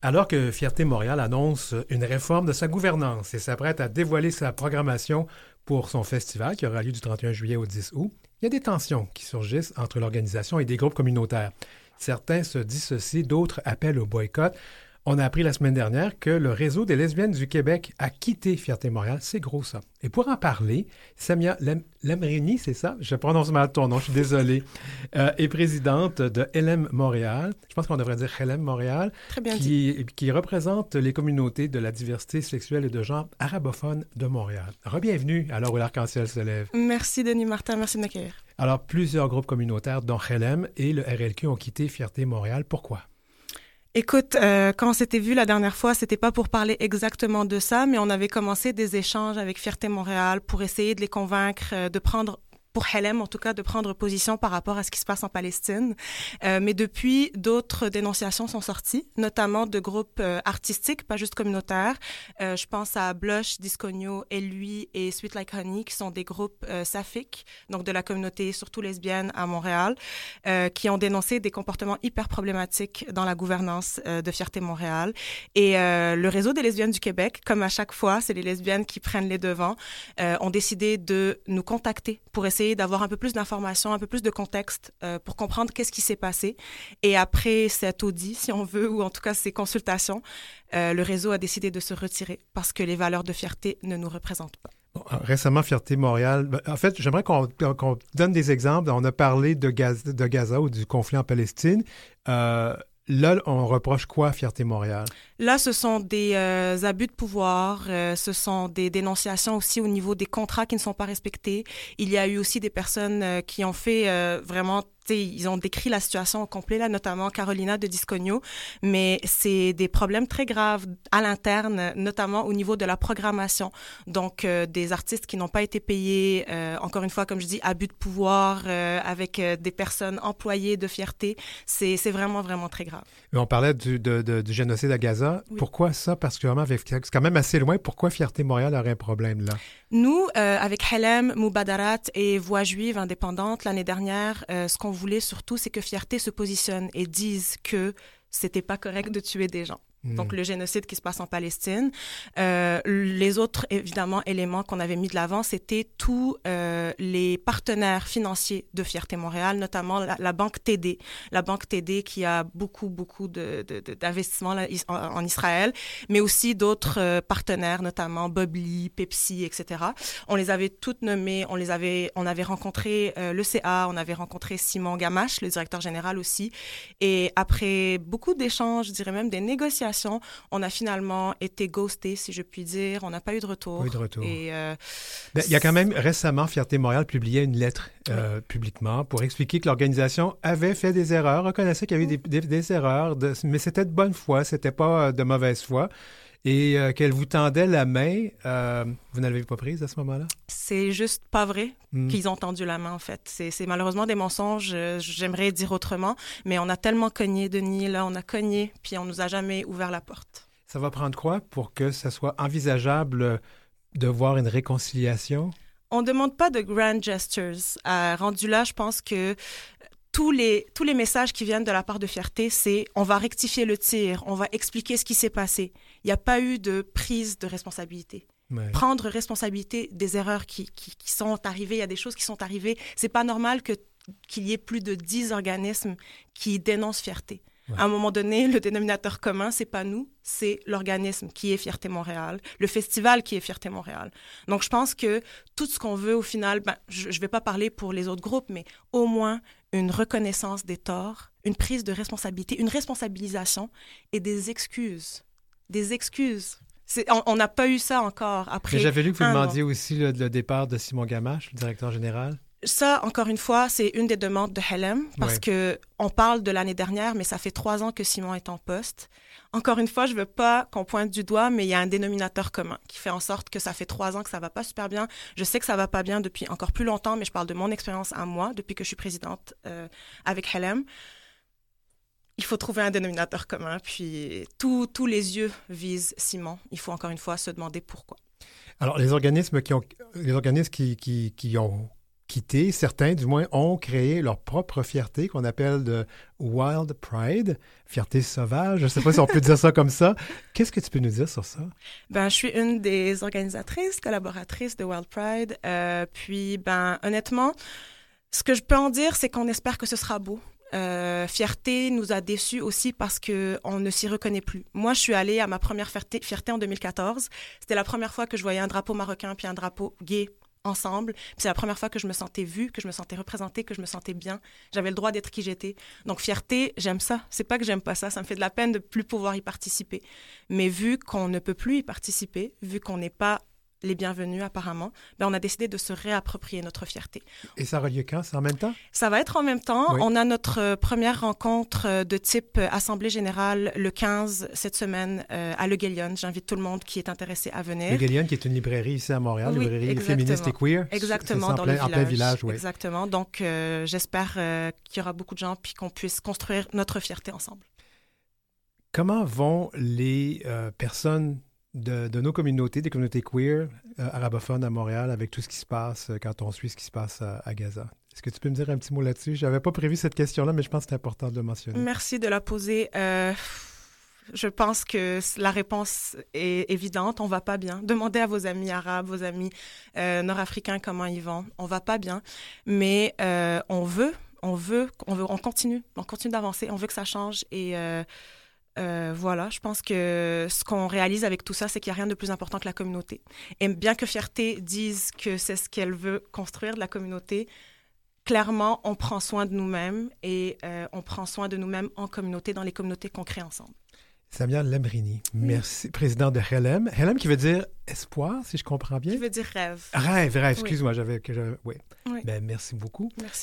Alors que Fierté Montréal annonce une réforme de sa gouvernance et s'apprête à dévoiler sa programmation pour son festival qui aura lieu du 31 juillet au 10 août, il y a des tensions qui surgissent entre l'organisation et des groupes communautaires. Certains se dissocient, d'autres appellent au boycott. On a appris la semaine dernière que le réseau des lesbiennes du Québec a quitté Fierté Montréal. C'est gros, ça. Et pour en parler, Samia Lamrini, c'est ça? Je prononce mal ton nom, je suis désolé, est présidente de LM Montréal. Je pense qu'on devrait dire LM Montréal. Très bien dit. Qui représente les communautés de la diversité sexuelle et de genre arabophone de Montréal. Rebienvenue à l'heure où l'arc-en-ciel se lève. Merci, Denis Martin. Merci de m'accueillir. Alors, plusieurs groupes communautaires, dont LM et le RLQ, ont quitté Fierté Montréal. Pourquoi? Écoute, quand on s'était vu la dernière fois, c'était pas pour parler exactement de ça, mais on avait commencé des échanges avec Fierté Montréal pour essayer de les convaincre de prendre, pour LM en tout cas, de prendre position par rapport à ce qui se passe en Palestine. Mais depuis, d'autres dénonciations sont sorties, notamment de groupes artistiques, pas juste communautaires. Je pense à Blush, Discogno, Et lui et Sweet Like Honey, qui sont des groupes saphiques, donc de la communauté surtout lesbienne à Montréal, qui ont dénoncé des comportements hyper problématiques dans la gouvernance de Fierté Montréal. Et le réseau des lesbiennes du Québec, comme à chaque fois, c'est les lesbiennes qui prennent les devants, ont décidé de nous contacter pour essayer d'avoir un peu plus d'informations, un peu plus de contexte pour comprendre qu'est-ce qui s'est passé. Et après cet audit, si on veut, ou en tout cas ces consultations, le réseau a décidé de se retirer parce que les valeurs de fierté ne nous représentent pas. Bon, récemment, Fierté Montréal... En fait, j'aimerais qu'on donne des exemples. On a parlé de Gaza ou du conflit en Palestine. Là, on reproche quoi à Fierté Montréal? Là, ce sont des abus de pouvoir, ce sont des dénonciations aussi au niveau des contrats qui ne sont pas respectés. Il y a eu aussi des personnes qui ont fait vraiment... Ils ont décrit la situation au complet, là, notamment Carolina de Discogno, mais c'est des problèmes très graves à l'interne, notamment au niveau de la programmation. Donc, des artistes qui n'ont pas été payés, encore une fois, comme je dis, abus de pouvoir avec des personnes employées de fierté. C'est vraiment, vraiment très grave. Mais on parlait du génocide à Gaza. Oui. Pourquoi ça particulièrement? C'est quand même assez loin. Pourquoi Fierté Montréal aurait un problème là? Nous, avec Helem, Moubadarat et Voix juive indépendante, l'année dernière, ce qu'on voulait surtout, c'est que Fierté se positionne et dise que c'était pas correct de tuer des gens. Donc, le génocide qui se passe en Palestine. Les autres, évidemment, éléments qu'on avait mis de l'avant, c'était tous les partenaires financiers de Fierté Montréal, notamment la Banque TD. La Banque TD qui a beaucoup d'investissements en Israël, mais aussi d'autres partenaires, notamment Bob Lee, Pepsi, etc. On les avait toutes nommées. On avait rencontré le CA, on avait rencontré Simon Gamache, le directeur général aussi. Et après beaucoup d'échanges, je dirais même des négociations, on a finalement été ghosté, si je puis dire. On n'a pas eu de retour. Pas eu de retour. Et, il y a quand même récemment, Fierté Montréal publiait une lettre publiquement pour expliquer que l'organisation avait fait des erreurs, reconnaissait qu'il y avait des erreurs, mais c'était de bonne foi, c'était pas de mauvaise foi. Et qu'elle vous tendait la main, vous ne l'avez pas prise à ce moment-là? C'est juste pas vrai qu'ils ont tendu la main, en fait. C'est malheureusement des mensonges, j'aimerais dire autrement, mais on a tellement cogné, Denis, là, on a cogné, puis on nous a jamais ouvert la porte. Ça va prendre quoi pour que ça soit envisageable de voir une réconciliation? On ne demande pas de grand gestures. Rendu là, je pense que tous les messages qui viennent de la part de Fierté, c'est on va rectifier le tir, on va expliquer ce qui s'est passé. Il n'y a pas eu de prise de responsabilité. Ouais. Prendre responsabilité des erreurs qui sont arrivées, il y a des choses qui sont arrivées. C'est pas normal qu'il y ait plus de 10 organismes qui dénoncent Fierté. Ouais. À un moment donné, le dénominateur commun, c'est pas nous, c'est l'organisme qui est Fierté Montréal, le festival qui est Fierté Montréal. Donc, je pense que tout ce qu'on veut au final, je vais pas parler pour les autres groupes, mais au moins une reconnaissance des torts, une prise de responsabilité, une responsabilisation et des excuses. Des excuses. On n'a pas eu ça encore après. Mais j'avais lu que vous demandiez aussi le départ de Simon Gamache, le directeur général. Ça, encore une fois, c'est une des demandes de Helem parce que on parle de l'année dernière, mais ça fait 3 ans que Simon est en poste. Encore une fois, je veux pas qu'on pointe du doigt, mais il y a un dénominateur commun qui fait en sorte que ça fait 3 ans que ça va pas super bien. Je sais que ça va pas bien depuis encore plus longtemps, mais je parle de mon expérience à moi, depuis que je suis présidente avec Helem. Il faut trouver un dénominateur commun, puis tous les yeux visent Simon. Il faut encore une fois se demander pourquoi. Alors, les organismes qui quitté. Certains, du moins, ont créé leur propre fierté qu'on appelle de Wild Pride, fierté sauvage. Je ne sais pas si on peut dire ça comme ça. Qu'est-ce que tu peux nous dire sur ça? Je suis une des organisatrices, collaboratrices de Wild Pride. Honnêtement, ce que je peux en dire, c'est qu'on espère que ce sera beau. Fierté nous a déçus aussi parce qu'on ne s'y reconnaît plus. Moi, je suis allée à ma première fierté en 2014. C'était la première fois que je voyais un drapeau marocain puis un drapeau gay ensemble. Puis c'est la première fois que je me sentais vue, que je me sentais représentée, que je me sentais bien. J'avais le droit d'être qui j'étais. Donc, fierté, j'aime ça. C'est pas que j'aime pas ça. Ça me fait de la peine de plus pouvoir y participer. Mais vu qu'on ne peut plus y participer, vu qu'on n'est pas les bienvenus apparemment, on a décidé de se réapproprier notre fierté. Et ça aura lieu quand? C'est en même temps? Ça va être en même temps. Oui. On a notre première rencontre de type Assemblée générale le 15 cette semaine à Le Guélion. J'invite tout le monde qui est intéressé à venir. Le Guélion, qui est une librairie ici à Montréal, Oui, librairie exactement. féministe et queer. Exactement, dans le village. En plein village, oui. Exactement. Donc, j'espère qu'il y aura beaucoup de gens puis qu'on puisse construire notre fierté ensemble. Comment vont les personnes de nos communautés, des communautés queer arabophones à Montréal, avec tout ce qui se passe quand on suit ce qui se passe à Gaza? Est-ce que tu peux me dire un petit mot là-dessus? Je n'avais pas prévu cette question-là, mais je pense que c'est important de le mentionner. Merci de la poser. Je pense que la réponse est évidente. On va pas bien. Demandez à vos amis arabes, vos amis nord-africains comment ils vont. On va pas bien, mais on continue d'avancer. On veut que ça change et voilà, je pense que ce qu'on réalise avec tout ça, c'est qu'il n'y a rien de plus important que la communauté. Et bien que Fierté dise que c'est ce qu'elle veut construire de la communauté, clairement, on prend soin de nous-mêmes et on prend soin de nous-mêmes en communauté, dans les communautés qu'on crée ensemble. Samia Lamrini, merci, présidente de Helem. Helem qui veut dire espoir, si je comprends bien. Qui veut dire rêve. Rêve, excuse-moi, oui. Oui. Ben, merci beaucoup. Merci.